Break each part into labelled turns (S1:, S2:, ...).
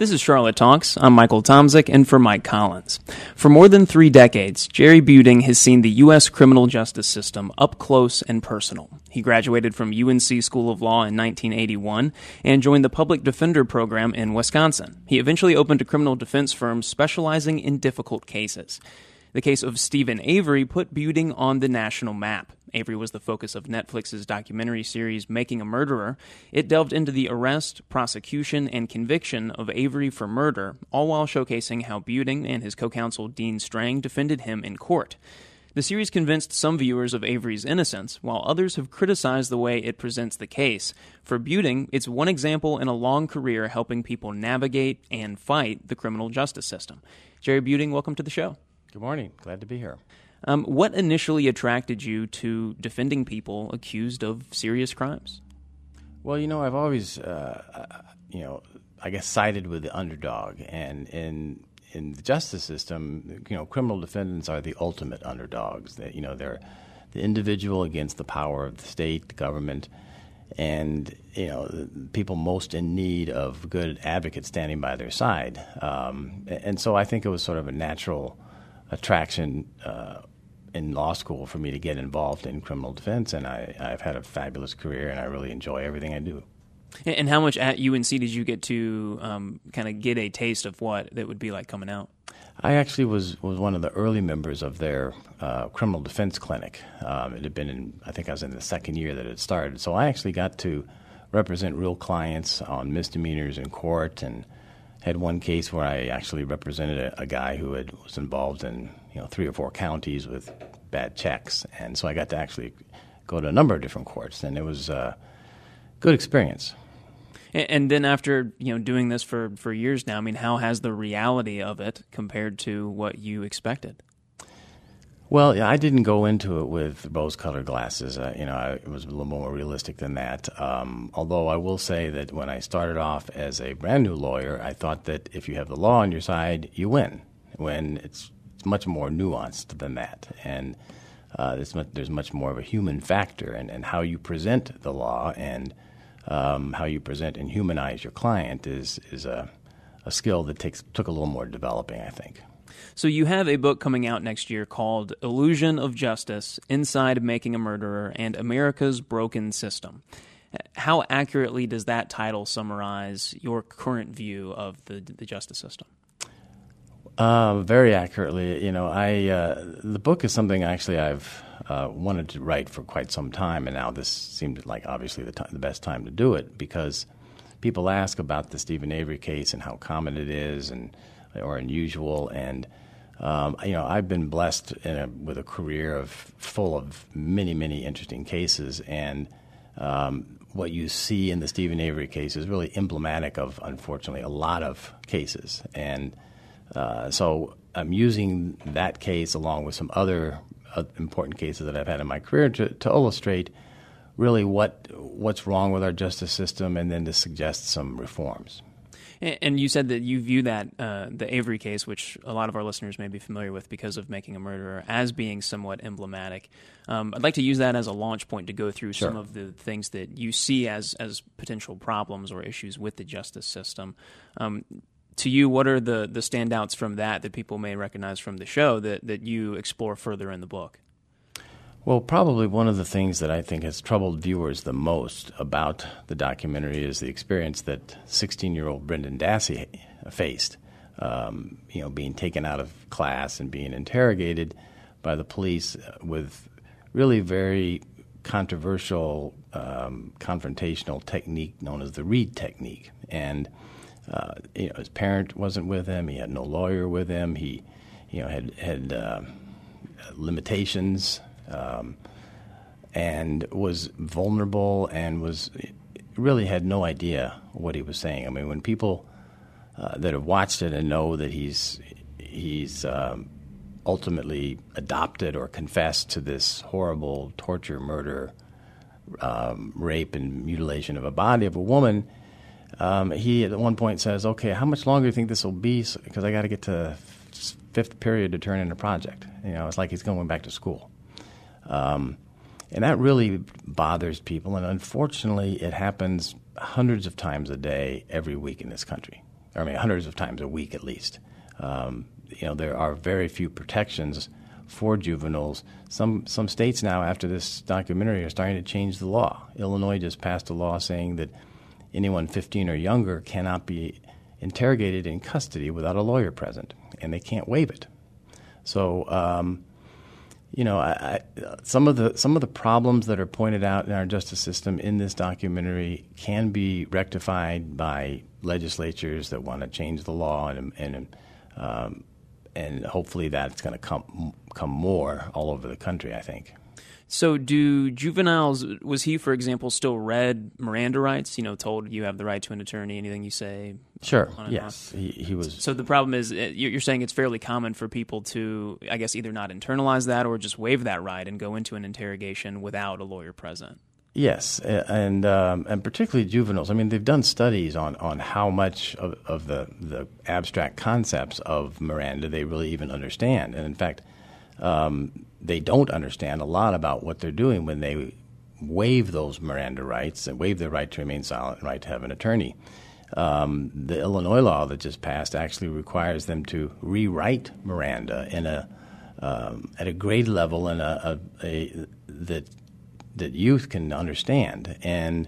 S1: This is Charlotte Talks. I'm Michael Tomzik, and for Mike Collins. For more than 3 decades, Jerry Buting has seen the U.S. criminal justice system up close and personal. He graduated from UNC School of Law in 1981 and joined the Public Defender Program in Wisconsin. He eventually opened a criminal defense firm specializing in difficult cases. The case of Steven Avery put Buting on the national map. Avery was the focus of Netflix's documentary series Making a Murderer. It delved into the arrest, prosecution, and conviction of Avery for murder, all while showcasing how Buting and his co-counsel Dean Strang defended him in court. The series convinced some viewers of Avery's innocence, while others have criticized the way it presents the case. For Buting, it's one example in a long career helping people navigate and fight the criminal justice system. Jerry Buting, welcome to the show.
S2: Good morning. Glad to be here.
S1: What initially attracted you to defending people accused of serious crimes?
S2: Well, I've always, I guess sided with the underdog, and in the justice system, criminal defendants are the ultimate underdogs. They're the individual against the power of the state, the government, and the people most in need of good advocates standing by their side. And so I think it was sort of a natural attraction in law school for me to get involved in criminal defense, and I've had a fabulous career, and I really enjoy everything I do.
S1: And how much at UNC did you get to kind of get a taste of what it would be like coming out?
S2: I actually was one of the early members of their criminal defense clinic. It had been I think I was in the second year that it started, so I actually got to represent real clients on misdemeanors in court, and had one case where I actually represented a guy who was involved in 3 or 4 counties with bad checks, and so I got to actually go to a number of different courts, and it was a good experience.
S1: And then after doing this for years now, I mean, how has the reality of it compared to what you expected?
S2: Well, I didn't go into it with rose-colored glasses. It was a little more realistic than that. Although I will say that when I started off as a brand new lawyer, I thought that if you have the law on your side, you win. When it's much more nuanced than that, and there's much more of a human factor, and how you present the law and how you present and humanize your client is a skill that took a little more developing, I think.
S1: So you have a book coming out next year called Illusion of Justice, Inside Making a Murderer and America's Broken System. How accurately does that title summarize your current view of the justice system?
S2: Very accurately. The book is something actually I've wanted to write for quite some time, and now this seemed like obviously the best time to do it, because people ask about the Steven Avery case and how common it is or unusual, and I've been blessed with a career full of many, many interesting cases, and what you see in the Steven Avery case is really emblematic of, unfortunately, a lot of cases, and so I'm using that case along with some other important cases that I've had in my career to illustrate really what's wrong with our justice system, and then to suggest some reforms.
S1: And you said that you view that the Avery case, which a lot of our listeners may be familiar with because of Making a Murderer, as being somewhat emblematic. I'd like to use that as a launch point to go through some of the things that you see as potential problems or issues with the justice system. To you, what are the standouts from that people may recognize from the show that you explore further in the book?
S2: Well, probably one of the things that I think has troubled viewers the most about the documentary is the experience that 16-year-old Brendan Dassey faced, being taken out of class and being interrogated by the police with really very controversial confrontational technique known as the Reid technique. And his parent wasn't with him. He had no lawyer with him. He had limitations. And was vulnerable and really had no idea what he was saying. I mean, when people that have watched it and know that he's ultimately adopted or confessed to this horrible torture, murder, rape, and mutilation of a body of a woman, he at one point says, "Okay, how much longer do you think this will be? Because I got to get to 5th period to turn in a project." It's like he's going back to school. And that really bothers people, and unfortunately it happens hundreds of times a day every week in this country. hundreds of times a week at least. There are very few protections for juveniles. Some states now, after this documentary, are starting to change the law. Illinois just passed a law saying that anyone 15 or younger cannot be interrogated in custody without a lawyer present, and they can't waive it. So, some of the problems that are pointed out in our justice system in this documentary can be rectified by legislatures that want to change the law, and hopefully that's going to come more all over the country, I think.
S1: So do juveniles, was he, for example, still read Miranda rights, told you have the right to an attorney, anything you say?
S2: Sure, yes, he was.
S1: So the problem is, you're saying it's fairly common for people to, I guess, either not internalize that or just waive that right and go into an interrogation without a lawyer present.
S2: Yes, and particularly juveniles. I mean, they've done studies on how much of the abstract concepts of Miranda they really even understand. And in fact, they don't understand a lot about what they're doing when they waive those Miranda rights and waive their right to remain silent and right to have an attorney. The Illinois law that just passed actually requires them to rewrite Miranda at a grade level and that youth can understand, and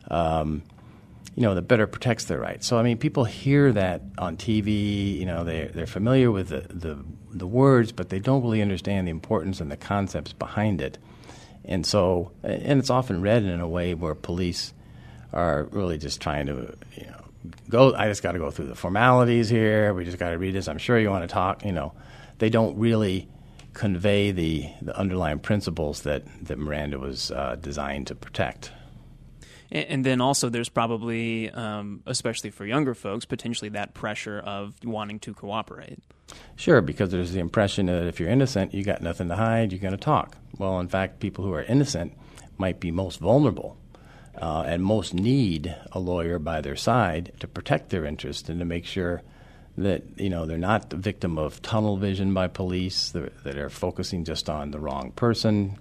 S2: that better protects their rights. So I mean, people hear that on TV. They're familiar with the words, but they don't really understand the importance and the concepts behind it. And so, and it's often read in a way where police are really just trying to, I just got to go through the formalities here. We just got to read this. I'm sure you want to talk. They don't really convey the underlying principles that Miranda was designed to protect.
S1: And then also there's probably, especially for younger folks, potentially that pressure of wanting to cooperate.
S2: Sure, because there's the impression that if you're innocent, you got nothing to hide, you're going to talk. Well, in fact, people who are innocent might be most vulnerable and most need a lawyer by their side to protect their interest and to make sure that they're not the victim of tunnel vision by police, that are focusing just on the wrong person,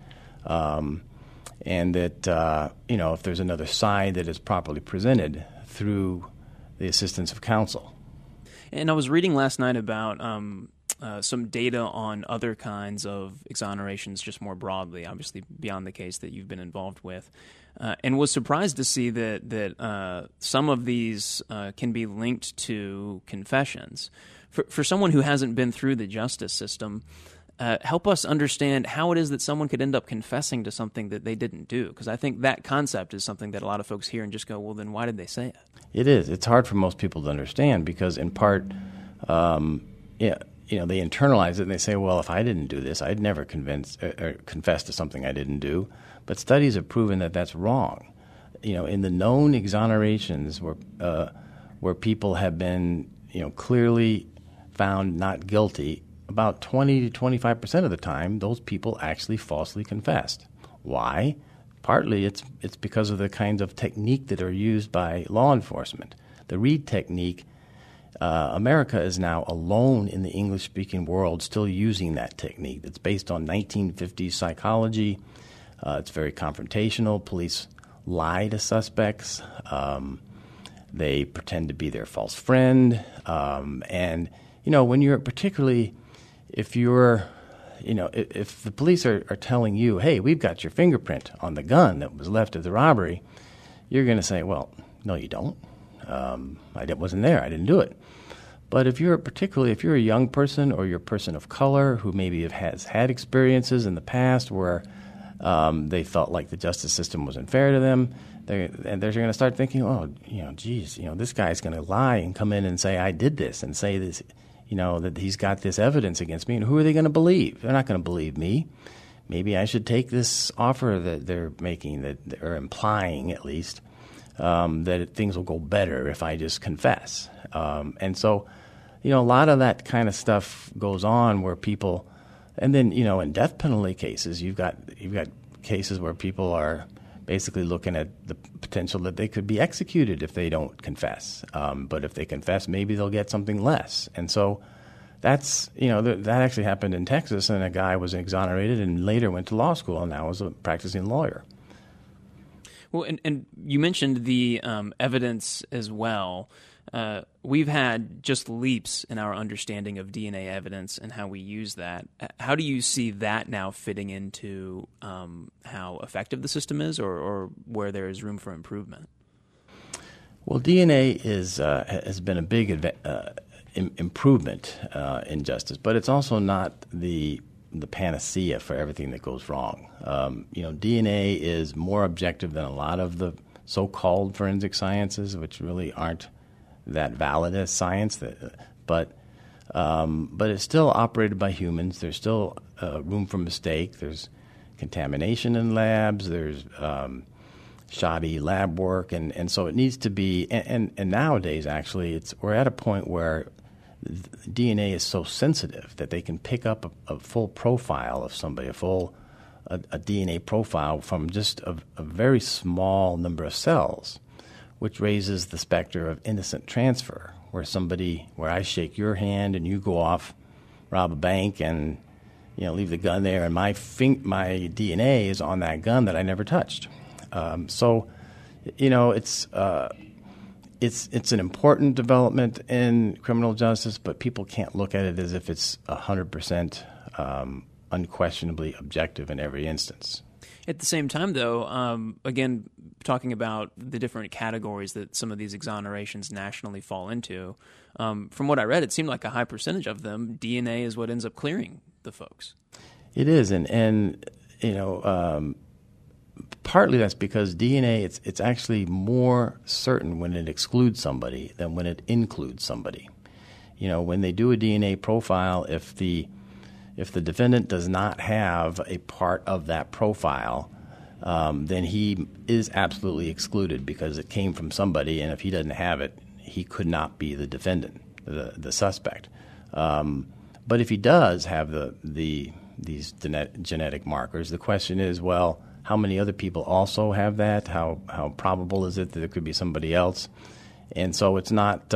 S2: and that if there's another side that is properly presented through the assistance of counsel.
S1: And I was reading last night about some data on other kinds of exonerations just more broadly, obviously beyond the case that you've been involved with, and was surprised to see that some of these can be linked to confessions. For someone who hasn't been through the justice system, help us understand how it is that someone could end up confessing to something that they didn't do, because I think that concept is something that a lot of folks hear and just go, well, then why did they say it?
S2: It is. It's hard for most people to understand because, in part, they internalize it and they say, well, if I didn't do this, I'd never confess to something I didn't do. But studies have proven that that's wrong. In the known exonerations where people have been, clearly found not guilty, about 20 to 25% of the time, those people actually falsely confessed. Why? Partly it's because of the kinds of technique that are used by law enforcement. The Reid technique, America is now alone in the English-speaking world still using that technique. It's based on 1950s psychology. It's very confrontational. Police lie to suspects. They pretend to be their false friend. And, when you're particularly, if the police are telling you, hey, we've got your fingerprint on the gun that was left at the robbery, you're going to say, well, no, you don't. I wasn't there. I didn't do it. But if you're a young person or you're a person of color who maybe has had experiences in the past where they felt like the justice system was unfair to them, they're going to start thinking, oh, this guy's going to lie and come in and say I did this and say this, that he's got this evidence against me. And who are they going to believe? They're not going to believe me. Maybe I should take this offer that they're making, that they're implying at least, that things will go better if I just confess. And so, a lot of that kind of stuff goes on where people, and then, in death penalty cases, you've got cases where people are basically looking at the potential that they could be executed if they don't confess. But if they confess, maybe they'll get something less. And so that's, that actually happened in Texas, and a guy was exonerated and later went to law school and now is a practicing lawyer.
S1: Well, and you mentioned the evidence as well. we've had just leaps in our understanding of DNA evidence and how we use that. How do you see that now fitting into how effective the system is, or where there is room for improvement?
S2: Well, DNA has been a big improvement in justice, but it's also not the panacea for everything that goes wrong. DNA is more objective than a lot of the so-called forensic sciences, which really aren't that valid as science. But it's still operated by humans. There's still room for mistake. There's contamination in labs. There's shoddy lab work, and so it needs to be. And nowadays, actually, we're at a point where DNA is so sensitive that they can pick up a full profile of somebody, a DNA profile from just a very small number of cells, which raises the specter of innocent transfer, where I shake your hand and you go off, rob a bank, and leave the gun there, and my DNA is on that gun that I never touched. It's an important development in criminal justice, but people can't look at it as if it's 100% unquestionably objective in every instance.
S1: At the same time, though, again, talking about the different categories that some of these exonerations nationally fall into, from what I read, it seemed like a high percentage of them, DNA is what ends up clearing the folks.
S2: It is, and partly that's because DNA, it's actually more certain when it excludes somebody than when it includes somebody. When they do a DNA profile, if the defendant does not have a part of that profile, then he is absolutely excluded because it came from somebody, and if he doesn't have it, he could not be the defendant, the suspect. But if he does have these genetic markers, the question is, well, how many other people also have that? How probable is it that there could be somebody else? And so it's not,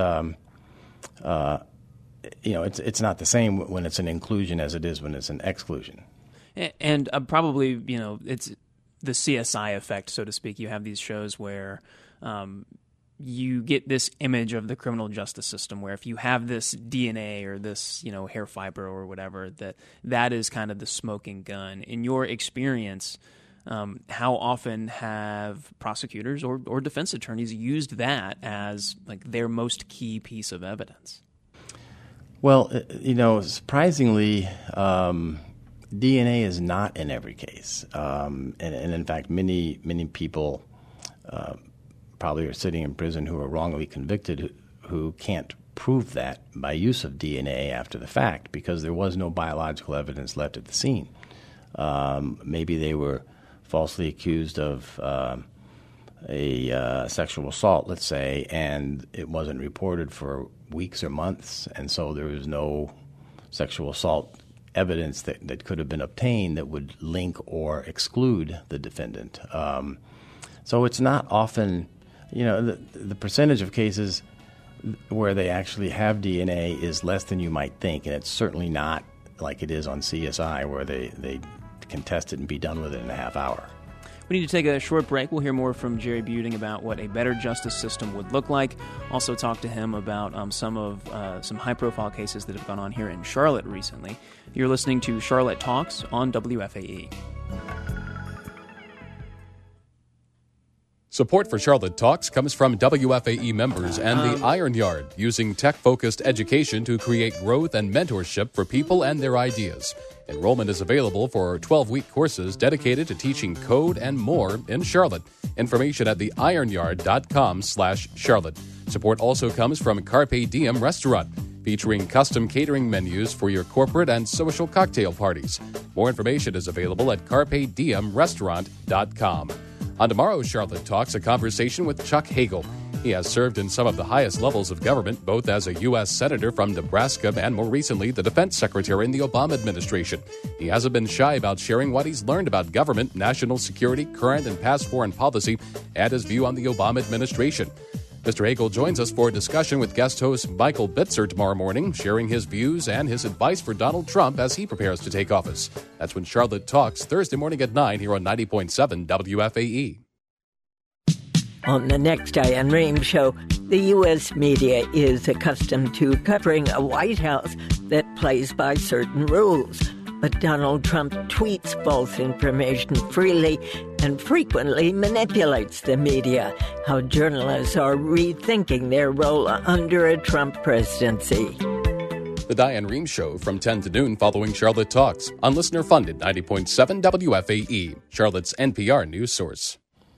S2: it's not the same when it's an inclusion as it is when it's an exclusion.
S1: And probably, it's the CSI effect, so to speak. You have these shows where you get this image of the criminal justice system where if you have this DNA or this, hair fiber or whatever, that is kind of the smoking gun. In your experience, how often have prosecutors or defense attorneys used that as like their most key piece of evidence?
S2: Well, surprisingly, DNA is not in every case, and in fact, many people probably are sitting in prison who are wrongly convicted who can't prove that by use of DNA after the fact because there was no biological evidence left at the scene. Maybe they were falsely accused of a sexual assault, let's say, and it wasn't reported for weeks or months, and so there was no sexual assault evidence that could have been obtained that would link or exclude the defendant. So it's not often, the percentage of cases where they actually have DNA is less than you might think, and it's certainly not like it is on CSI where they can test it and be done with it in a half hour.
S1: We need to take a short break. We'll hear more from Jerry Buting about what a better justice system would look like. Also talk to him about some high-profile cases that have gone on here in Charlotte recently. You're listening to Charlotte Talks on WFAE.
S3: Support for Charlotte Talks comes from WFAE members and the Iron Yard, using tech-focused education to create growth and mentorship for people and their ideas. Enrollment is available for 12-week courses dedicated to teaching code and more in Charlotte. Information at theironyard.com/Charlotte. Support also comes from Carpe Diem Restaurant, featuring custom catering menus for your corporate and social cocktail parties. More information is available at carpediemrestaurant.com. On tomorrow's Charlotte Talks, a conversation with Chuck Hagel. He has served in some of the highest levels of government, both as a U.S. Senator from Nebraska and more recently the Defense Secretary in the Obama administration. He hasn't been shy about sharing what he's learned about government, national security, current and past foreign policy, and his view on the Obama administration. Mr. Hagel joins us for a discussion with guest host Michael Bitzer tomorrow morning, sharing his views and his advice for Donald Trump as he prepares to take office. That's when Charlotte Talks, Thursday morning at 9 here on 90.7 WFAE.
S4: On the next Diane Rehm Show, the U.S. media is accustomed to covering a White House that plays by certain rules. But Donald Trump tweets false information freely and frequently manipulates the media. How journalists are rethinking their role under a Trump presidency.
S3: The Diane Rehm Show from 10 to noon following Charlotte Talks on listener-funded 90.7 WFAE, Charlotte's NPR news source.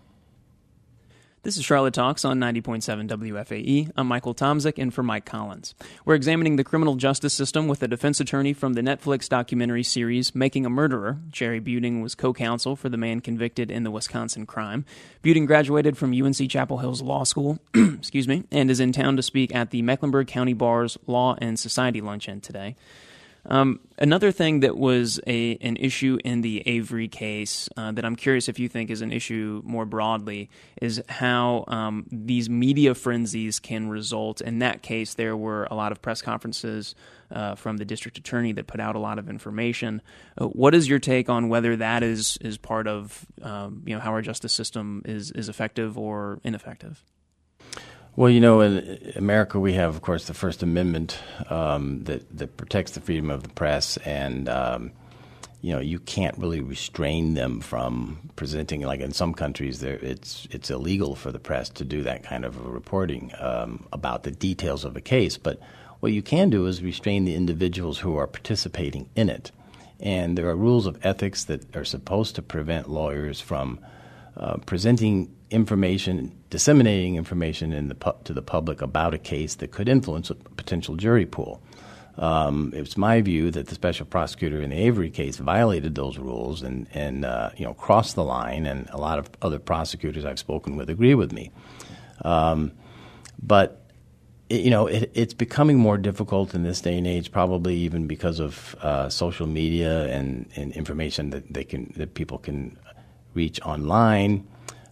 S1: This is Charlotte Talks on 90.7 WFAE. I'm Michael Tomzik, in for Mike Collins. We're examining the criminal justice system with a defense attorney from the Netflix documentary series Making a Murderer. Jerry Buting was co-counsel for the man convicted in the Wisconsin crime. Buting graduated from UNC Chapel Hill's Law School, and is in town to speak at the Mecklenburg County Bar's Law and Society Luncheon today. Another thing that was an issue in the Avery case that I'm curious if you think is an issue more broadly is how these media frenzies can result. In that case, there were a lot of press conferences from the district attorney that put out a lot of information. What is your take on whether that is part of how our justice system is effective or ineffective?
S2: Well, in America we have, of course, the First Amendment that protects the freedom of the press, and you can't really restrain them from presenting. Like in some countries, it's illegal for the press to do that kind of reporting about the details of a case. But what you can do is restrain the individuals who are participating in it, and there are rules of ethics that are supposed to prevent lawyers from presenting information, disseminating information to the public about a case that could influence a potential jury pool. It's my view that the special prosecutor in the Avery case violated those rules and crossed the line, and a lot of other prosecutors I've spoken with agree with me. But it's becoming more difficult in this day and age, probably even because of social media and information that people can reach online.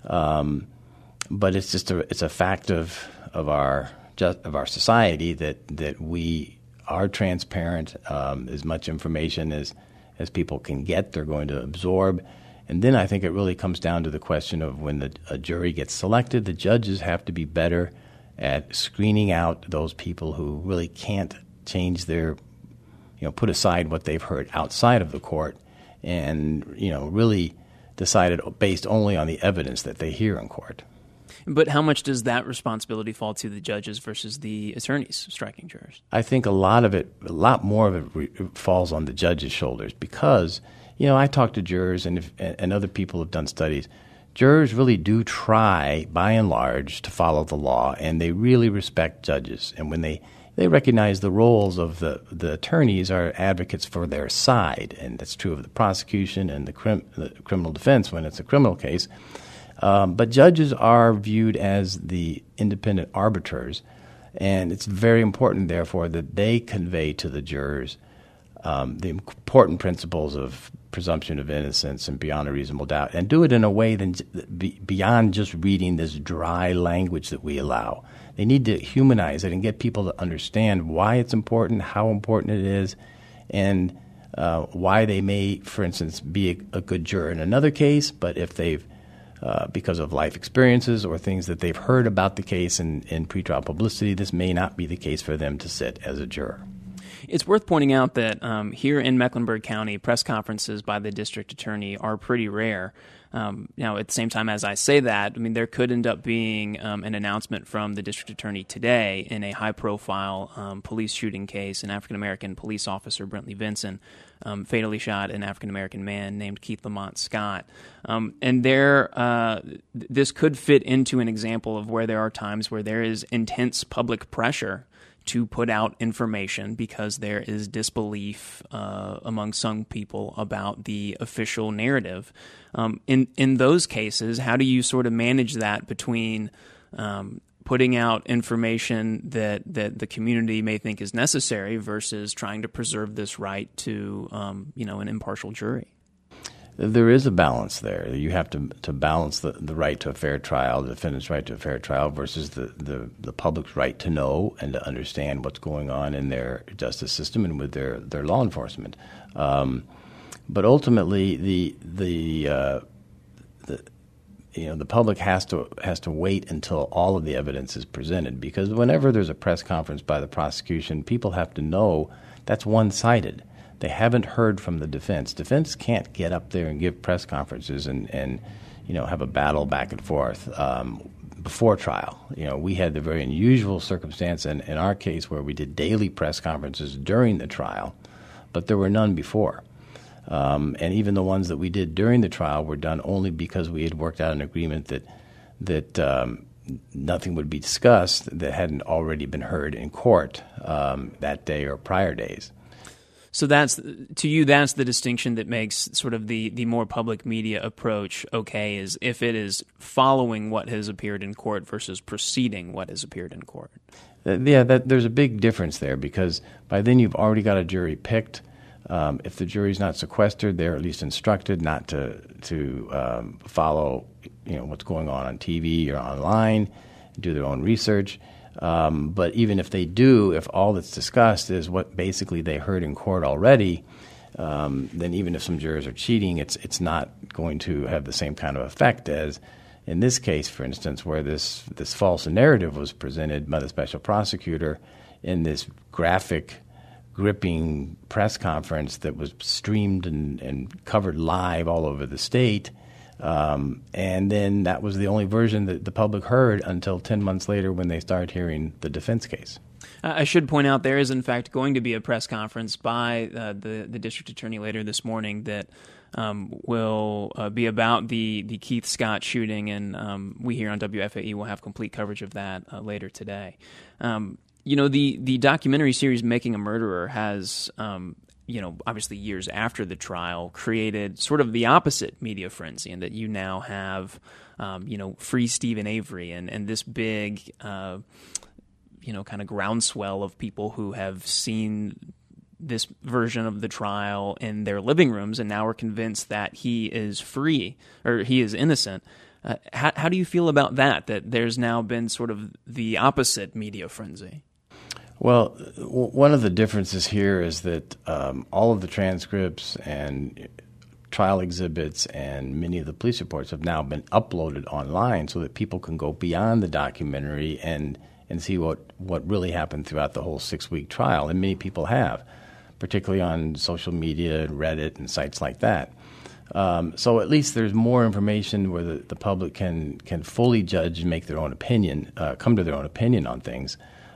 S2: But it's just a fact of our society that we are transparent. As much information as people can get, they're going to absorb. And then I think it really comes down to the question of when a jury gets selected, the judges have to be better at screening out those people who really can't change their, put aside what they've heard outside of the court and, really decided based only on the evidence that they hear in court.
S1: But how much does that responsibility fall to the judges versus the attorneys striking jurors?
S2: I think a lot more of it falls on the judges' shoulders because, I talk to jurors and other people have done studies. Jurors really do try, by and large, to follow the law, and they really respect judges. And when they recognize the roles of the attorneys are advocates for their side, and that's true of the prosecution and the criminal defense when it's a criminal case. But judges are viewed as the independent arbiters, and it's very important, therefore, that they convey to the jurors the important principles of presumption of innocence and beyond a reasonable doubt, and do it in a way beyond just reading this dry language that we allow. They need to humanize it and get people to understand why it's important, how important it is, and why they may, for instance, be a good juror in another case, but if they've because of life experiences or things that they've heard about the case in pretrial publicity, this may not be the case for them to sit as a juror.
S1: It's worth pointing out that here in Mecklenburg County, press conferences by the district attorney are pretty rare. Now, at the same time as I say that, there could end up being an announcement from the district attorney today in a high-profile police shooting case. An African-American police officer, Brentley Vinson, fatally shot an African-American man named Keith Lamont Scott. And this could fit into an example of where there are times where there is intense public pressure to put out information because there is disbelief among some people about the official narrative. In those cases, how do you sort of manage that between putting out information that the community may think is necessary versus trying to preserve this right to an impartial jury?
S2: There is a balance there. You have to balance the right to a fair trial, the defendant's right to a fair trial versus the public's right to know and to understand what's going on in their justice system and with their law enforcement. But ultimately, the the public has to wait until all of the evidence is presented, because whenever there's a press conference by the prosecution, people have to know that's one-sided. They haven't heard from the defense. Defense can't get up there and give press conferences and have a battle back and forth before trial. We had the very unusual circumstance in our case where we did daily press conferences during the trial, but there were none before. And even the ones that we did during the trial were done only because we had worked out an agreement that nothing would be discussed that hadn't already been heard in court that day or prior days.
S1: So that's the distinction that makes sort of the more public media approach okay, is if it is following what has appeared in court versus preceding what has appeared in court.
S2: There's a big difference there, because by then you've already got a jury picked. If the jury's not sequestered, they're at least instructed not to follow what's going on TV or online, do their own research. But even if they do, if all that's discussed is what basically they heard in court already, then even if some jurors are cheating, it's not going to have the same kind of effect as in this case, for instance, where this false narrative was presented by the special prosecutor in this graphic, gripping press conference that was streamed and covered live all over the state. And then that was the only version that the public heard until 10 months later when they started hearing the defense case.
S1: I should point out there is, in fact, going to be a press conference by the district attorney later this morning that will be about the Keith Scott shooting, and we here on WFAE will have complete coverage of that later today. The documentary series Making a Murderer has obviously years after the trial, created sort of the opposite media frenzy, and that you now have, Free Stephen Avery and this big, kind of groundswell of people who have seen this version of the trial in their living rooms and now are convinced that he is free or he is innocent. How do you feel about that there's now been sort of the opposite media frenzy?
S2: Well, one of the differences here is that all of the transcripts and trial exhibits and many of the police reports have now been uploaded online so that people can go beyond the documentary and see what really happened throughout the whole 6-week trial. And many people have, particularly on social media and Reddit and sites like that. So at least there's more information where the public can fully judge and make their own opinion, come to their own opinion on things.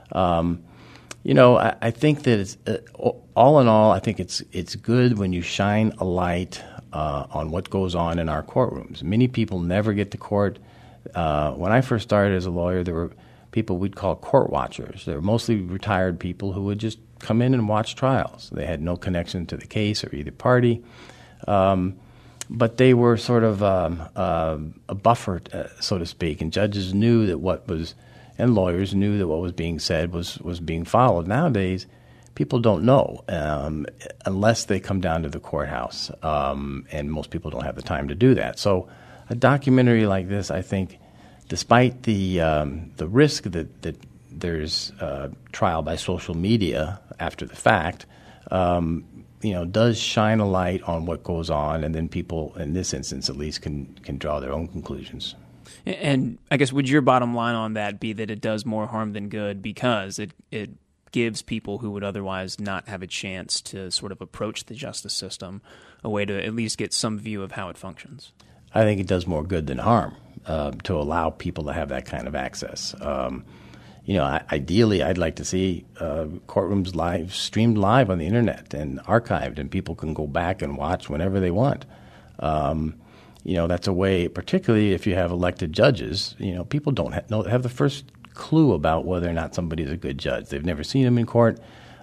S2: I think that it's all in all, I think it's good when you shine a light on what goes on in our courtrooms. Many people never get to court. When I first started as a lawyer, there were people we'd call court watchers. They were mostly retired people who would just come in and watch trials. They had no connection to the case or either party, but they were sort of a buffer, so to speak, and judges knew that and lawyers knew that what was being said was being followed. Nowadays, people don't know unless they come down to the courthouse, and most people don't have the time to do that. So a documentary like this, I think, despite the risk that there's trial by social media after the fact, does shine a light on what goes on, and then people, in this instance at least, can draw their own conclusions.
S1: And I guess would your bottom line on that be that it does more harm than good because it gives people who would otherwise not have a chance to sort of approach the justice system a way to at least get some view of how it functions?
S2: I think it does more good than harm to allow people to have that kind of access. Ideally, I'd like to see courtrooms streamed live on the internet and archived, and people can go back and watch whenever they want. That's a way, particularly if you have elected judges, people don't have the first clue about whether or not somebody's a good judge. They've never seen them in court.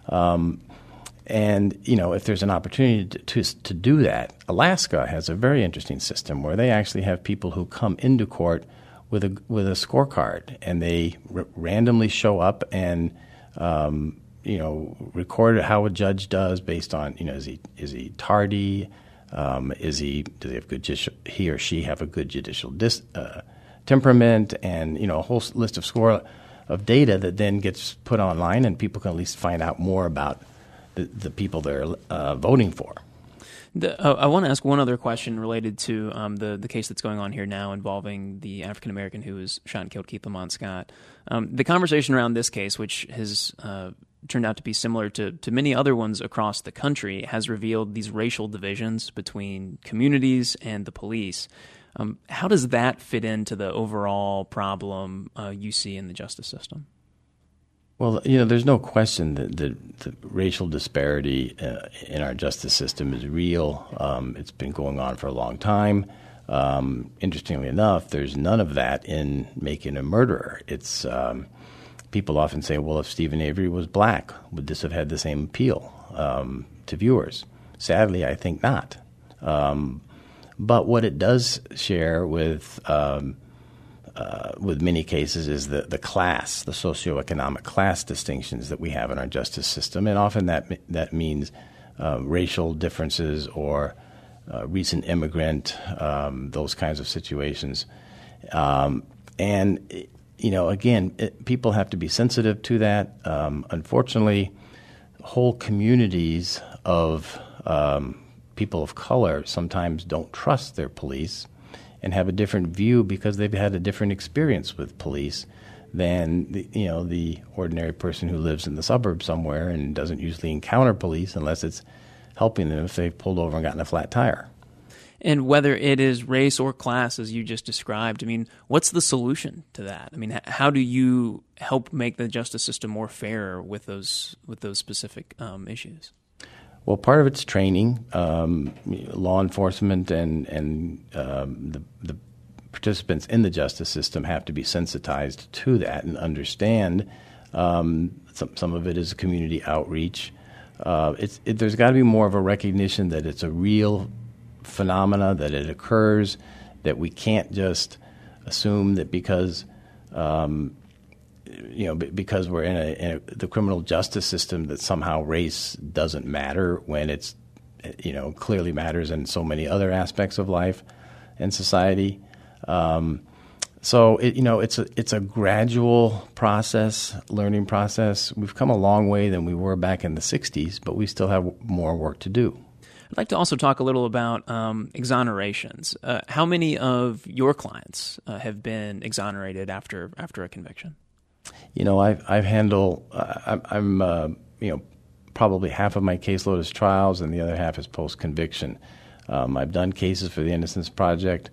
S2: If there's an opportunity to do that, Alaska has a very interesting system where they actually have people who come into court with a scorecard, and they randomly show up and record how a judge does based on is he tardy. Does he have he or she have a good judicial temperament, and a whole list of score of data that then gets put online, and people can at least find out more about the people they're voting for.
S1: I want to ask one other question related to the case that's going on here now involving the African American who was shot and killed, Keith Lamont Scott. The conversation around this case, which has turned out to be similar to many other ones across the country, has revealed these racial divisions between communities and the police. How does that fit into the overall problem you see in the justice system?
S2: Well, there's no question that the racial disparity in our justice system is real. It's been going on for a long time. Interestingly enough, there's none of that in Making a Murderer. It's people often say, well, if Stephen Avery was black, would this have had the same appeal to viewers? Sadly, I think not. But what it does share with many cases is the socioeconomic class distinctions that we have in our justice system, and often that means racial differences or recent immigrant, those kinds of situations. And again, people have to be sensitive to that. Unfortunately, whole communities of people of color sometimes don't trust their police and have a different view because they've had a different experience with police than the ordinary person who lives in the suburbs somewhere and doesn't usually encounter police unless it's helping them if they've pulled over and gotten a flat tire.
S1: And whether it is race or class, as you just described, what's the solution to that? How do you help make the justice system more fair with those specific issues?
S2: Well, part of it's training. Law enforcement and the participants in the justice system have to be sensitized to that and understand. Some of it is community outreach. There's got to be more of a recognition that it's a real phenomena, that it occurs, that we can't just assume that because we're in the criminal justice system that somehow race doesn't matter when it's clearly matters in so many other aspects of life and society. So it's a gradual process, learning process. We've come a long way than we were back in the 60s, but we still have more work to do.
S1: I'd like to also talk a little about exonerations. How many of your clients have been exonerated after a conviction?
S2: I've handled. I'm probably half of my caseload is trials, and the other half is post-conviction. I've done cases for the Innocence Project,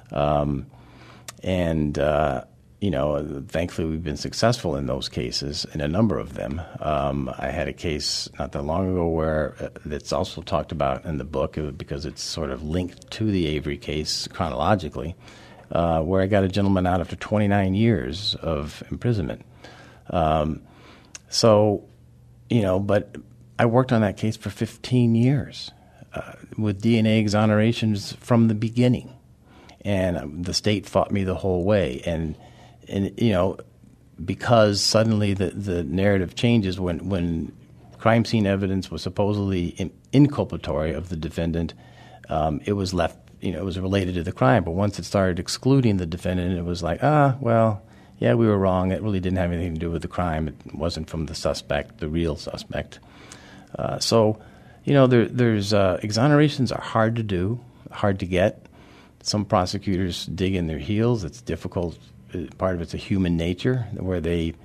S2: and thankfully we've been successful in those cases, in a number of them. I had a case not that long ago where that's also talked about in the book because it's sort of linked to the Avery case chronologically, where I got a gentleman out after 29 years of imprisonment. But I worked on that case for 15 years with DNA exonerations from the beginning. And the state fought me the whole way. And because suddenly the narrative changes when crime scene evidence was supposedly inculpatory of the defendant, it was left, it was related to the crime. But once it started excluding the defendant, it was like, yeah, we were wrong. It really didn't have anything to do with the crime. It wasn't from the suspect, the real suspect. There's exonerations are hard to do, hard to get. Some prosecutors dig in their heels. It's difficult. Part of it's a human nature where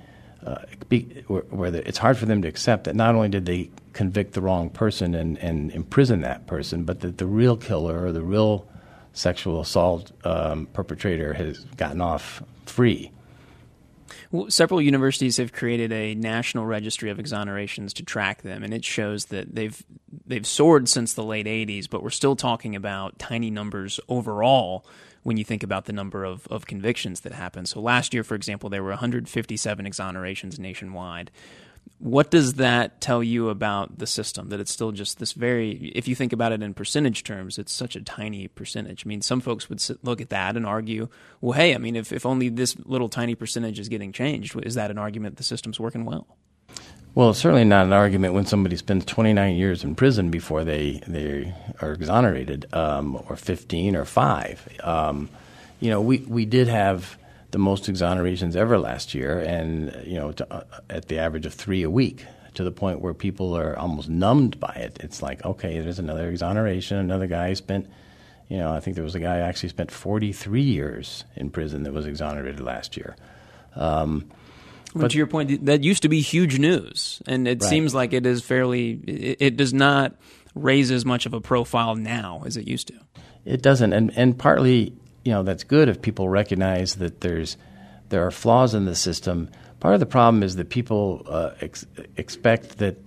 S2: it's hard for them to accept that not only did they convict the wrong person and imprison that person, but that the real killer or the real sexual assault perpetrator has gotten off free.
S1: Well, several universities have created a national registry of exonerations to track them, and it shows that they've soared since the late 80s, but we're still talking about tiny numbers overall when you think about the number of convictions that happened. So last year, for example, there were 157 exonerations nationwide. What does that tell you about the system, that it's still just this if you think about it in percentage terms, it's such a tiny percentage? Some folks would look at that and argue, well, hey, if only this little tiny percentage is getting changed, is that an argument the system's working well?
S2: Well, it's certainly not an argument when somebody spends 29 years in prison before they are exonerated, or 15 or 5. We did have the most exonerations ever last year, and at the average of 3 a week. to the point where people are almost numbed by it. It's like, okay, there's another exoneration, another guy spent, I think there was a guy who actually spent 43 years in prison that was exonerated last year.
S1: But to your point, that used to be huge news, and it seems like it is it does not raise as much of a profile now as it used to.
S2: It doesn't, and partly, that's good if people recognize that there are flaws in the system. Part of the problem is that people expect that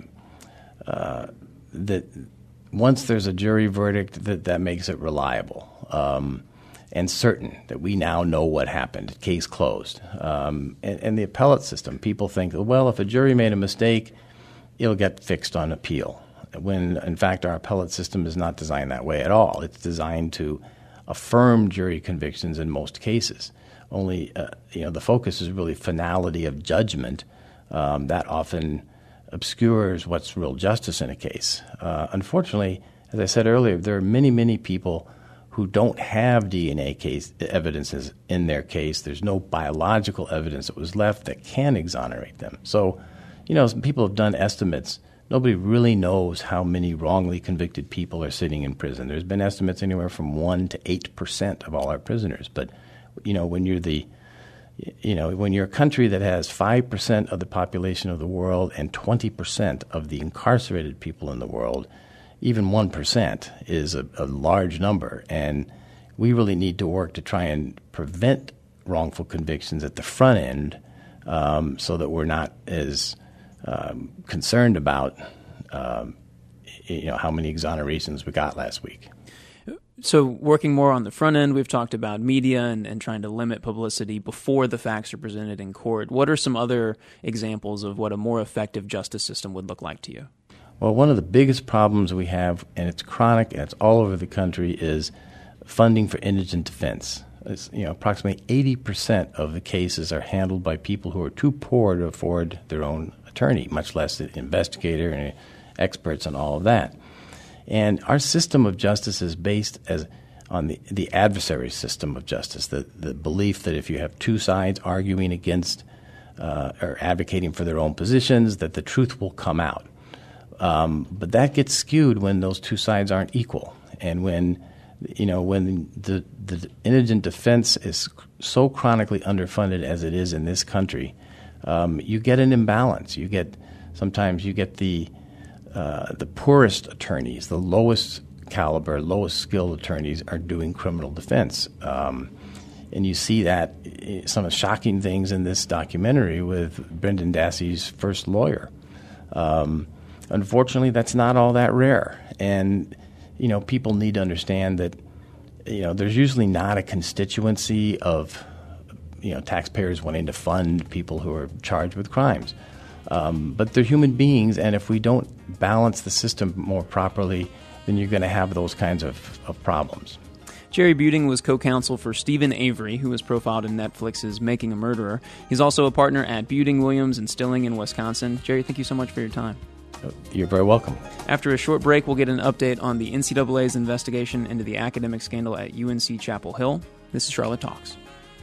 S2: that once there's a jury verdict, that makes it reliable and certain, that we now know what happened, case closed. And the appellate system, people think, well, if a jury made a mistake, it'll get fixed on appeal, when in fact our appellate system is not designed that way at all. It's designed to affirm jury convictions in most cases. Only, the focus is really finality of judgment. That often obscures what's real justice in a case. Unfortunately, as I said earlier, there are many, many people who don't have DNA evidences in their case. There's no biological evidence that was left that can exonerate them. So, some people have done estimates. Nobody really knows how many wrongly convicted people are sitting in prison. There's been estimates anywhere from 1% to 8% of all our prisoners. But, when you're a country that has 5% of the population of the world and 20% of the incarcerated people in the world, even 1% is a large number. And we really need to work to try and prevent wrongful convictions at the front end, so that we're not as concerned about how many exonerations we got last week.
S1: So working more on the front end, we've talked about media and trying to limit publicity before the facts are presented in court. What are some other examples of what a more effective justice system would look like to you?
S2: Well, one of the biggest problems we have, and it's chronic and it's all over the country, is funding for indigent defense. It's, approximately 80% of the cases are handled by people who are too poor to afford their own attorney, much less an investigator and experts and all of that. And our system of justice is based on the adversary system of justice, the belief that if you have two sides arguing against or advocating for their own positions, that the truth will come out. But that gets skewed when those two sides aren't equal, and when the indigent defense is so chronically underfunded as it is in this country, you get an imbalance. Sometimes you get the poorest attorneys, the lowest caliber, lowest skilled attorneys are doing criminal defense. And you see that some of the shocking things in this documentary with Brendan Dassey's first lawyer. Unfortunately, that's not all that rare. And, people need to understand that, there's usually not a constituency of, taxpayers wanting to fund people who are charged with crimes. But they're human beings, and if we don't balance the system more properly, then you're going to have those kinds of problems.
S1: Jerry Buting was co-counsel for Stephen Avery, who was profiled in Netflix's Making a Murderer. He's also a partner at Buting, Williams & Stilling in Wisconsin. Jerry, thank you so much for your time.
S2: You're very welcome.
S1: After a short break, we'll get an update on the NCAA's investigation into the academic scandal at UNC Chapel Hill. This is Charlotte Talks.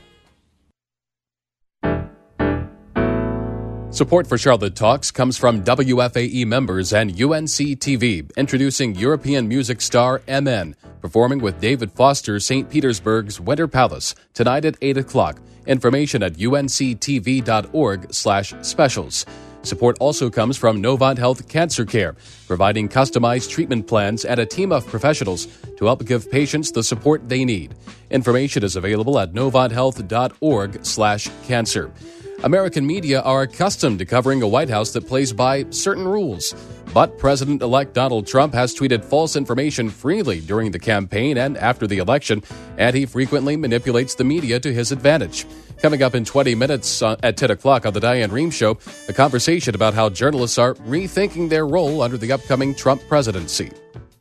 S3: Support for Charlotte Talks comes from WFAE members and UNC TV, introducing European music star MN, performing with David Foster, St. Petersburg's Winter Palace, tonight at 8 o'clock. Information at unctv.org/specials. Support also comes from Novant Health Cancer Care, providing customized treatment plans and a team of professionals to help give patients the support they need. Information is available at novanthealth.org/cancer. American media are accustomed to covering a White House that plays by certain rules. But President-elect Donald Trump has tweeted false information freely during the campaign and after the election, and he frequently manipulates the media to his advantage. Coming up in 20 minutes at 10 o'clock on The Diane Rehm Show, a conversation about how journalists are rethinking their role under the upcoming Trump presidency.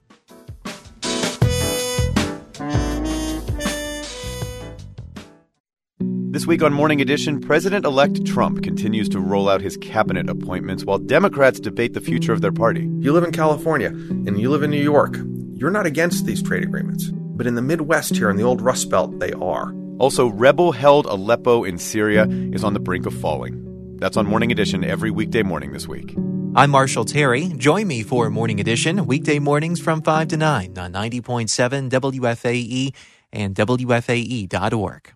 S5: This week on Morning Edition, President-elect Trump continues to roll out his cabinet appointments while Democrats debate the future of their party.
S6: You live in California and you live in New York. You're not against these trade agreements. But in the Midwest here in the old Rust Belt, they are.
S5: Also, rebel-held Aleppo in Syria is on the brink of falling. That's on Morning Edition every weekday morning this week.
S7: I'm Marshall Terry. Join me for Morning Edition, weekday mornings from 5 to 9 on 90.7 WFAE and WFAE.org.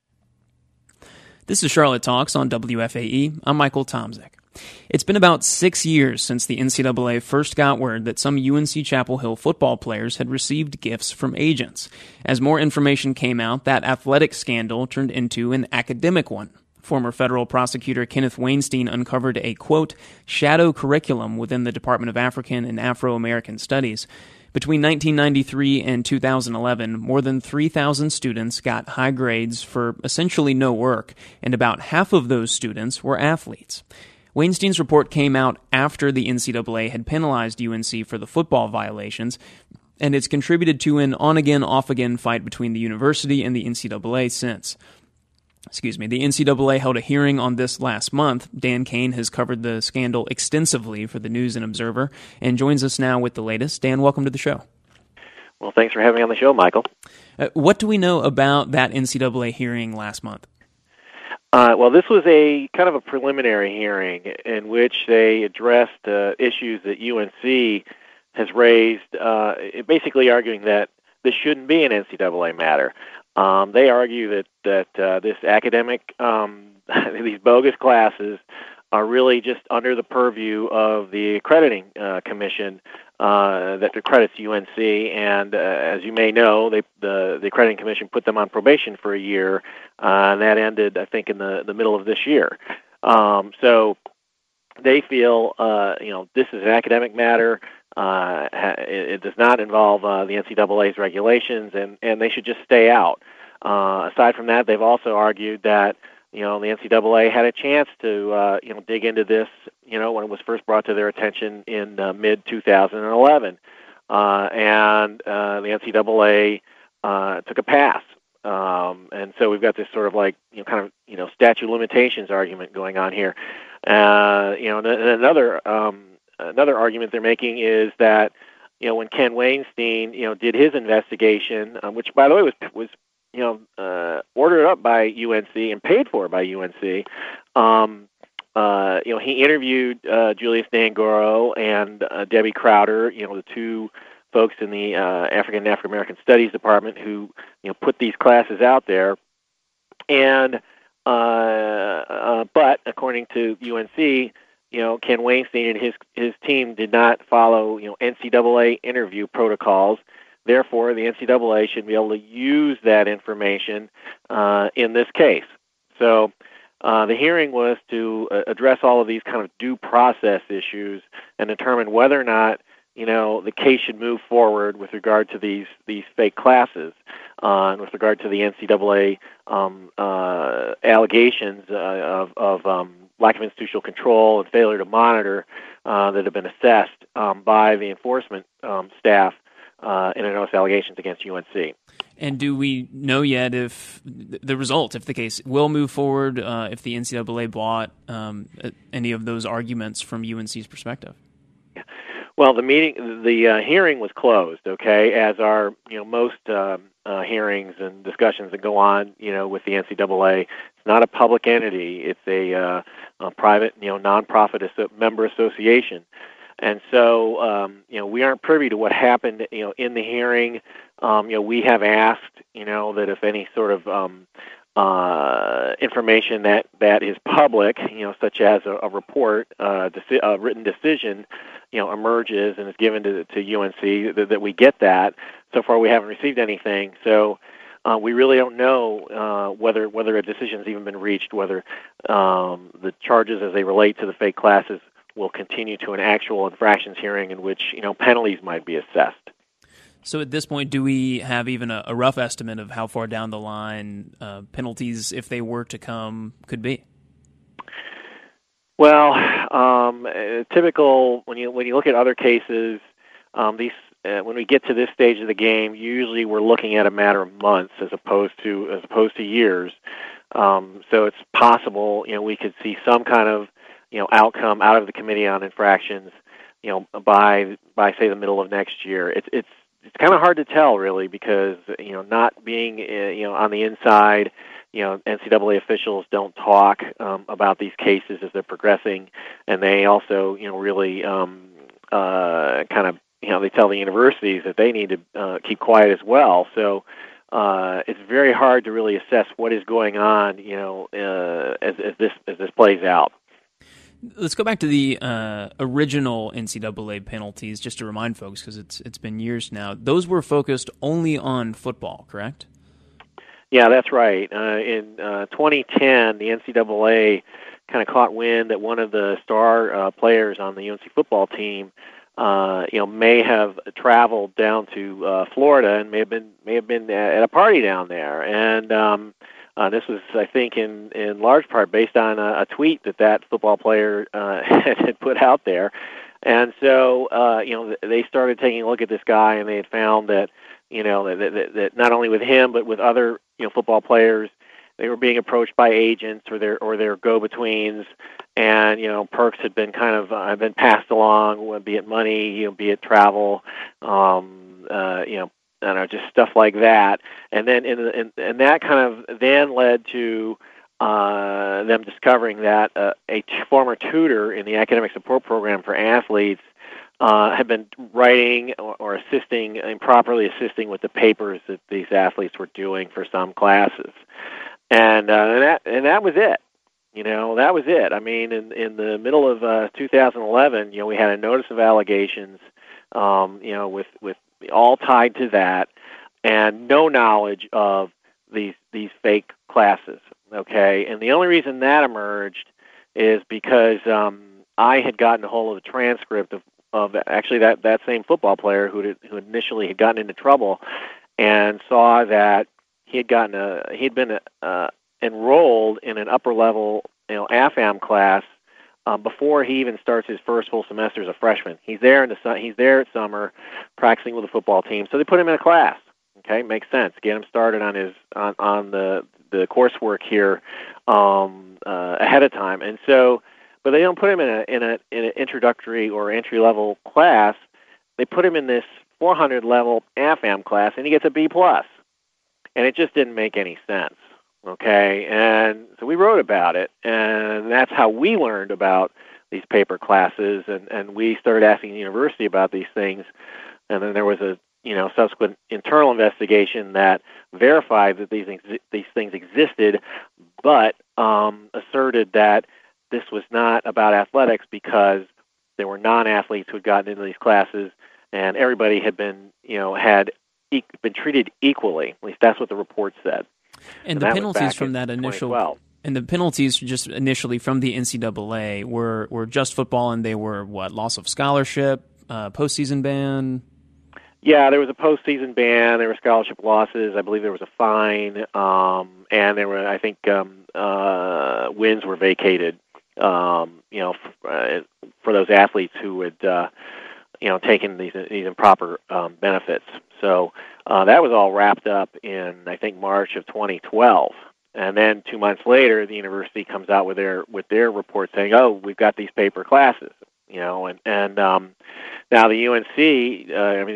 S1: This is Charlotte Talks on WFAE. I'm Michael Tomzik. It's been about 6 years since the NCAA first got word that some UNC Chapel Hill football players had received gifts from agents. As more information came out, that athletic scandal turned into an academic one. Former federal prosecutor Kenneth Weinstein uncovered a, quote, shadow curriculum within the Department of African and Afro-American Studies. Between 1993 and 2011, more than 3,000 students got high grades for essentially no work, and about half of those students were athletes. Weinstein's report came out after the NCAA had penalized UNC for the football violations, and it's contributed to an on-again, off-again fight between the university and the NCAA since. The NCAA held a hearing on this last month. Dan Kane has covered the scandal extensively for the News and Observer and joins us now with the latest. Dan, welcome to the show.
S8: Well, thanks for having me on the show, Michael.
S1: What do we know about that NCAA hearing last month?
S8: Well, this was a kind of a preliminary hearing in which they addressed issues that UNC has raised, basically arguing that this shouldn't be an NCAA matter. They argue that this academic, these bogus classes are really just under the purview of the accrediting commission that accredits UNC, and as you may know, the accrediting commission put them on probation for a year, and that ended, I think, in the middle of this year. So they feel, this is an academic matter. It does not involve the NCAA's regulations, and they should just stay out. Aside from that, they've also argued that the NCAA had a chance to dig into this when it was first brought to their attention in mid-2011, and the NCAA took a pass. And so we've got this sort of statute of limitations argument going on here. And another argument they're making is that when Ken Weinstein did his investigation, which by the way was ordered up by UNC and paid for by UNC, he interviewed Julius Dangoro and Debbie Crowder, the two folks in the African and African-American Studies Department who put these classes out there. And but according to UNC, Ken Weinstein and his team did not follow NCAA interview protocols. Therefore, the NCAA should be able to use that information in this case. So the hearing was to address all of these kind of due process issues and determine whether or not the case should move forward with regard to these fake classes, and with regard to the NCAA allegations of lack of institutional control and failure to monitor that have been assessed by the enforcement staff in those allegations against UNC.
S1: And do we know yet if the result, if the case will move forward, if the NCAA bought any of those arguments from UNC's perspective?
S8: Well, the hearing was closed, okay, as are most hearings and discussions that go on, with the NCAA. It's not a public entity; it's a private, nonprofit member association, and so we aren't privy to what happened, in the hearing. We have asked, that if any sort of information that is public, such as a report, a written decision, emerges and is given to UNC, that we get that. So far, we haven't received anything. So we really don't know whether a decision has even been reached, whether the charges as they relate to the fake classes will continue to an actual infractions hearing in which penalties might be assessed.
S1: So at this point, do we have even a rough estimate of how far down the line penalties, if they were to come, could be?
S8: Well, typical when you look at other cases, when we get to this stage of the game, usually we're looking at a matter of months as opposed to years. So it's possible we could see some kind of outcome out of the Committee on Infractions by say the middle of next year. It's kind of hard to tell, really, because not being on the inside NCAA officials don't talk about these cases as they're progressing, and they also, really kind of, they tell the universities that they need to keep quiet as well. So it's very hard to really assess what is going on, as this plays out.
S1: Let's go back to the original NCAA penalties, just to remind folks, because it's been years now. Those were focused only on football, correct?
S8: Yeah, that's right. In 2010, the NCAA kind of caught wind that one of the star players on the UNC football team, may have traveled down to Florida and may have been at a party down there, and this was, I think, in large part based on a tweet that football player had put out there, and so they started taking a look at this guy, and they had found that that not only with him but with other football players, they were being approached by agents or their go-betweens, and perks had been been passed along, be it money, be it travel, I don't know, just stuff like that, and then and that kind of then led to them discovering that a former tutor in the academic support program for athletes had been writing or improperly assisting with the papers that these athletes were doing for some classes, and that was it. That was it. I mean, in the middle of 2011, we had a notice of allegations, with all tied to that, and no knowledge of these fake classes. Okay, and the only reason that emerged is because I had gotten a hold of the transcript of actually that same football player who initially had gotten into trouble, and saw that he'd been enrolled in an upper level AFAM class before he even starts his first full semester as a freshman. He's there at summer practicing with the football team, so they put him in a class. Okay, makes sense. Get him started on his on the coursework here ahead of time, and so. But they don't put him in an introductory or entry level class. They put him in this 400 level AFAM class, and he gets a B+. And it just didn't make any sense. Okay, and so we wrote about it, and that's how we learned about these paper classes, and we started asking the university about these things, and then there was a subsequent internal investigation that verified that these things existed, but asserted that this was not about athletics because there were non-athletes who had gotten into these classes, and everybody had been been treated equally. At least that's what the report said.
S1: And the penalties from that initial, and the penalties just initially from the NCAA were just football, and they were what? Loss of scholarship, postseason ban.
S8: Yeah, there was a postseason ban. There were scholarship losses. I believe there was a fine, and there were, I think, wins were vacated. For those athletes who had, taken these improper benefits. So that was all wrapped up in, I think, March of 2012. And then 2 months later, the university comes out with their report saying, "Oh, we've got these paper classes." And now the UNC,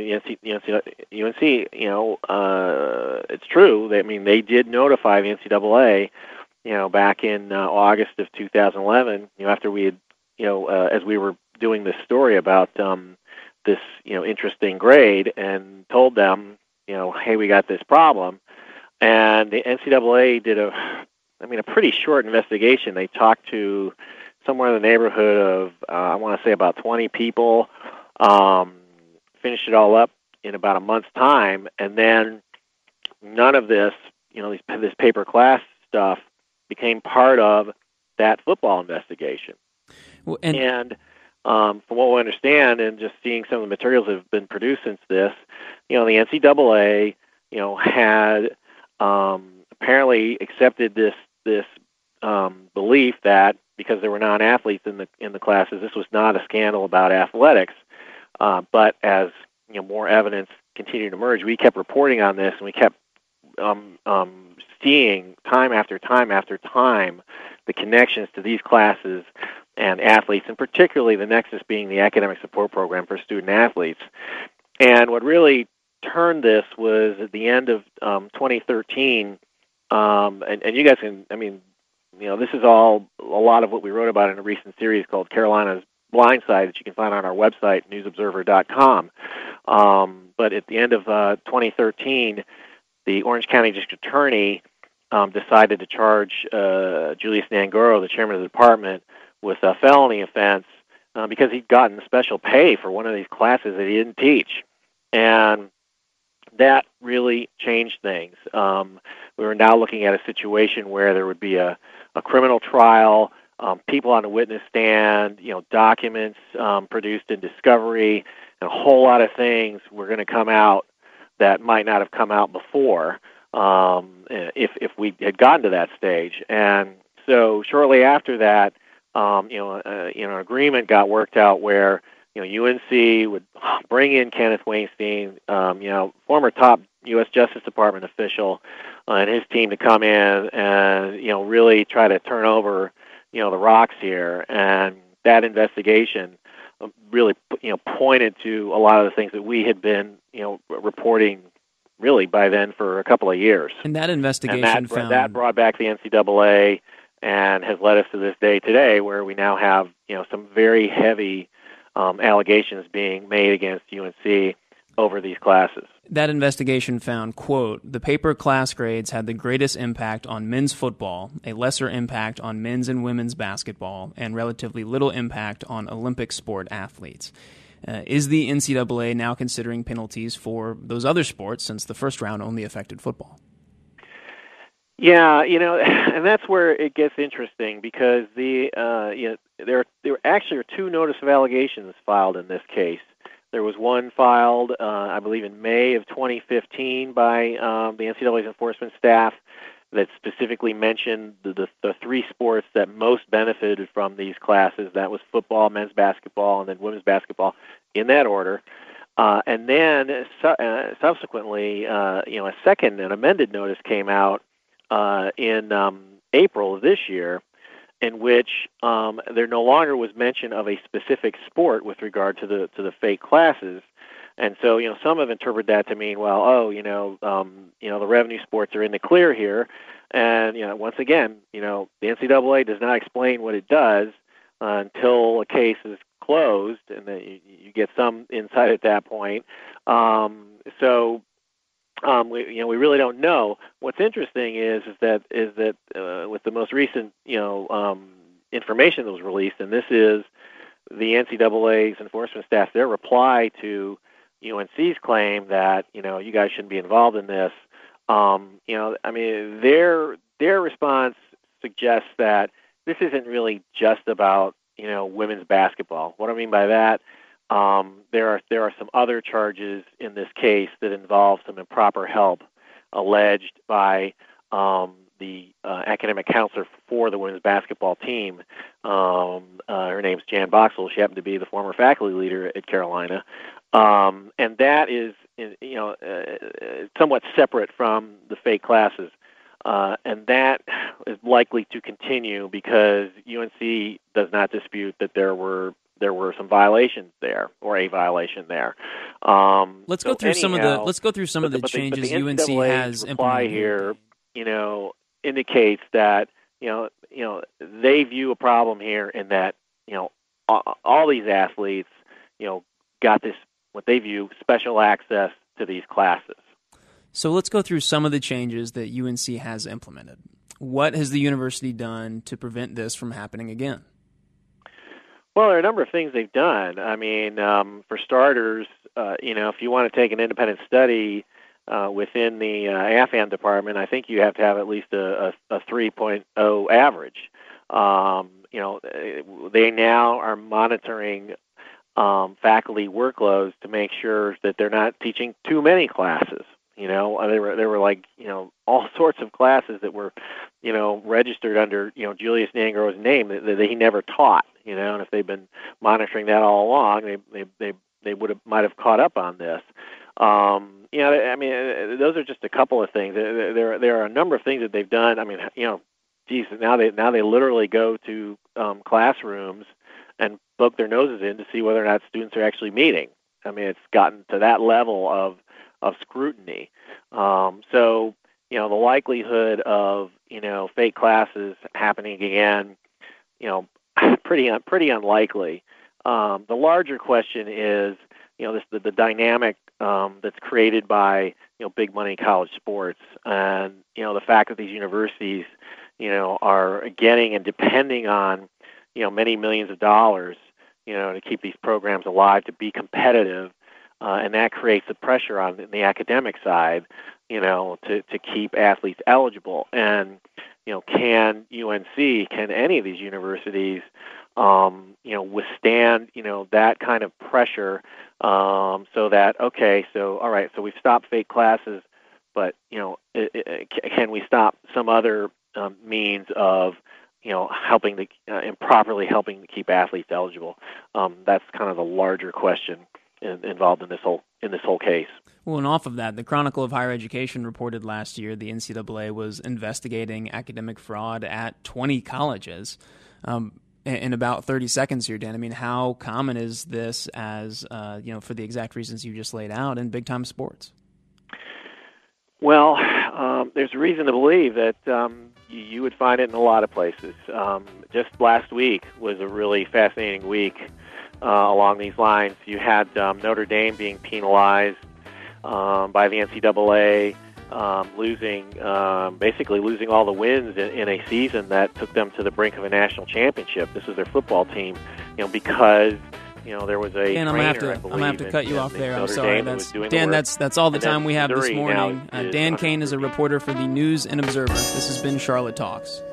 S8: it's true. They did notify the NCAA. Back in August of 2011, after we had, as we were doing this story about this, interesting grade, and told them, hey, we got this problem. And the NCAA did a pretty short investigation. They talked to somewhere in the neighborhood of, I want to say about 20 people, finished it all up in about a month's time, and then none of this, this paper class stuff became part of that football investigation.
S1: Well,
S8: and from what we understand, and just seeing some of the materials that have been produced since this, the NCAA, had apparently accepted this belief that because there were non-athletes in the classes, this was not a scandal about athletics. But as more evidence continued to emerge, we kept reporting on this, and we kept seeing time after time after time the connections to these classes and athletes, and particularly the nexus being the academic support program for student athletes. And what really turned this was at the end of 2013, and you guys can, I mean, this is all a lot of what we wrote about in a recent series called Carolina's Blind Side that you can find on our website, newsobserver.com. But at the end of 2013, the Orange County District Attorney decided to charge Julius Nangoro, the chairman of the department, with a felony offense because he'd gotten special pay for one of these classes that he didn't teach. And that really changed things. We were now looking at a situation where there would be a criminal trial, people on the witness stand, documents produced in discovery, and a whole lot of things were going to come out that might not have come out before if we had gotten to that stage. And so shortly after that, an agreement got worked out where UNC would bring in Kenneth Weinstein, former top U.S. Justice Department official, and his team to come in and really try to turn over the rocks here. And that investigation really pointed to a lot of the things that we had been reporting really by then for a couple of years.
S1: And that investigation
S8: that brought back the NCAA and has led us to this day today, where we now have some very heavy allegations being made against UNC over these classes.
S1: That investigation found, quote, the paper class grades had the greatest impact on men's football, a lesser impact on men's and women's basketball, and relatively little impact on Olympic sport athletes. Is the NCAA now considering penalties for those other sports, since the first round only affected football?
S8: Yeah, and that's where it gets interesting, because there actually are two notice of allegations filed in this case. There was one filed, I believe, in May of 2015 by the NCAA's enforcement staff that specifically mentioned the three sports that most benefited from these classes. That was football, men's basketball, and then women's basketball, in that order. And then subsequently, a second, an amended notice came out in April of this year, in which there no longer was mention of a specific sport with regard to the fake classes. And so, some have interpreted that to mean, well, the revenue sports are in the clear here. And, once again, the NCAA does not explain what it does until a case is closed, and then you get some insight at that point. We really don't know. What's interesting is that with the most recent information that was released, and this is the NCAA's enforcement staff, their reply to UNC's claim that you guys shouldn't be involved in this. Their response suggests that this isn't really just about women's basketball. What I mean by that, there are some other charges in this case that involve some improper help alleged by the academic counselor for the women's basketball team. Her name's Jan Boxell. She happened to be the former faculty leader at Carolina, and that is somewhat separate from the fake classes, and that is likely to continue because UNC does not dispute that there were some violations there, or a violation there.
S1: Let's go through some of the changes
S8: the
S1: UNC has
S8: implemented here. Indicates that they view a problem here in that all these athletes got this, what they view, special access to these classes.
S1: So let's go through some of the changes that UNC has implemented. What has the university done to prevent this from happening again?
S8: Well, there are a number of things they've done. I mean, for starters, if you want to take an independent study within the AFAM department, I think you have to have at least a 3.0 average. They now are monitoring faculty workloads to make sure that they're not teaching too many classes. There were like all sorts of classes that were registered under Julius Nangoro's name that he never taught. And if they've been monitoring that all along, they might have caught up on this. Those are just a couple of things. There are a number of things that they've done. Now they literally go to classrooms and poke their noses in to see whether or not students are actually meeting. It's gotten to that level of scrutiny. the likelihood of, fake classes happening again, pretty unlikely. The larger question is, the dynamic that's created by, big money college sports, and, the fact that these universities, are getting and depending on, many millions of dollars, to keep these programs alive, to be competitive, and that creates the pressure on the academic side, to keep athletes eligible. And, can UNC, can any of these universities, withstand, that kind of pressure, so that, okay, so, all right, so we've stopped fake classes, but, can we stop some other means of, helping improperly helping to keep athletes eligible? That's kind of the larger question involved in this whole case.
S1: Well, and off of that, the Chronicle of Higher Education reported last year the NCAA was investigating academic fraud at 20 colleges. In about 30 seconds here, Dan, I mean, how common is this as, for the exact reasons you just laid out in big-time sports?
S8: Well, there's reason to believe that you would find it in a lot of places. Just last week was a really fascinating week along these lines. You had Notre Dame being penalized by the NCAA, basically losing all the wins in a season that took them to the brink of a national championship. This is their football team, because there was a
S1: Dan, I'm gonna have to cut you off there. I'm sorry. That's all the time we have this morning. Dan Kane is a reporter for the News and Observer. This has been Charlotte Talks.